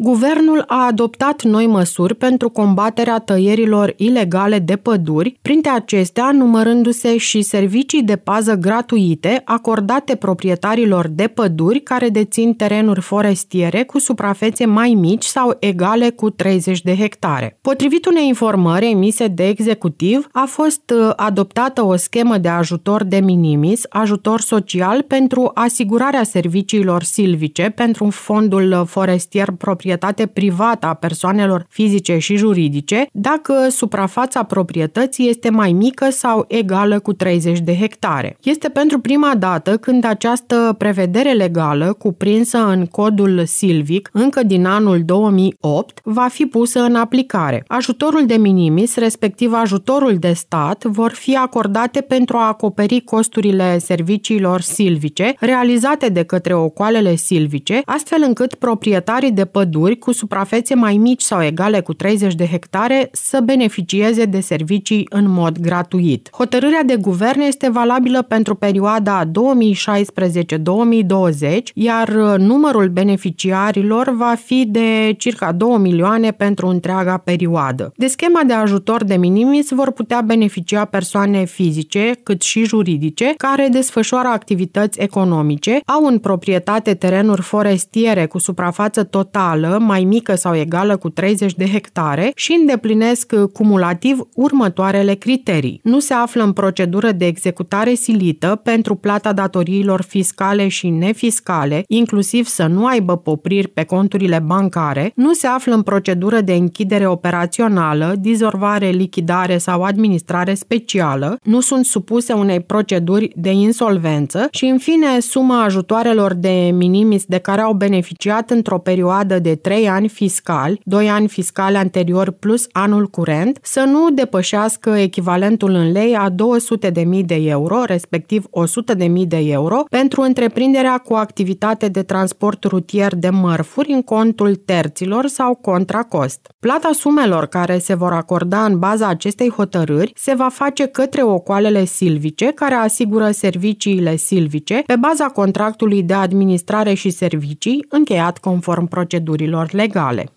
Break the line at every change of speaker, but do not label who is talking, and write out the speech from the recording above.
Guvernul a adoptat noi măsuri pentru combaterea tăierilor ilegale de păduri, printre acestea numărându-se și servicii de pază gratuite acordate proprietarilor de păduri care dețin terenuri forestiere cu suprafețe mai mici sau egale cu 30 de hectare. Potrivit unei informări emise de executiv, a fost adoptată o schemă de ajutor de minimis, ajutor social pentru asigurarea serviciilor silvice pentru fondul forestier proprietate privată a persoanelor fizice și juridice, dacă suprafața proprietății este mai mică sau egală cu 30 de hectare. Este pentru prima dată când această prevedere legală, cuprinsă în codul silvic încă din anul 2008, va fi pusă în aplicare. Ajutorul de minimis, respectiv ajutorul de stat, vor fi acordate pentru a acoperi costurile serviciilor silvice realizate de către ocoalele silvice, astfel încât proprietarii de păduri cu suprafețe mai mici sau egale cu 30 de hectare să beneficieze de servicii în mod gratuit. Hotărârea de guvern este valabilă pentru perioada 2016-2020, iar numărul beneficiarilor va fi de circa 2 milioane pentru întreaga perioadă. De schema de ajutor de minimis vor putea beneficia persoane fizice, cât și juridice, care desfășoară activități economice, au în proprietate terenuri forestiere cu suprafață totală mai mică sau egală cu 30 de hectare și îndeplinesc cumulativ următoarele criterii. Nu se află în procedură de executare silită pentru plata datoriilor fiscale și nefiscale, inclusiv să nu aibă popriri pe conturile bancare, nu se află în procedură de închidere operațională, dizolvare, lichidare sau administrare specială, nu sunt supuse unei proceduri de insolvență și, în fine, suma ajutoarelor de minimis de care au beneficiat într-o perioadă de 3 ani fiscali, 2 ani fiscali anterior plus anul curent, să nu depășească echivalentul în lei a 200.000 de euro, respectiv 100.000 de euro, pentru întreprinderea cu activitate de transport rutier de mărfuri în contul terților sau contra cost. Plata sumelor care se vor acorda în baza acestei hotărâri se va face către ocoalele silvice care asigură serviciile silvice pe baza contractului de administrare și servicii încheiat conform procedurilor legale.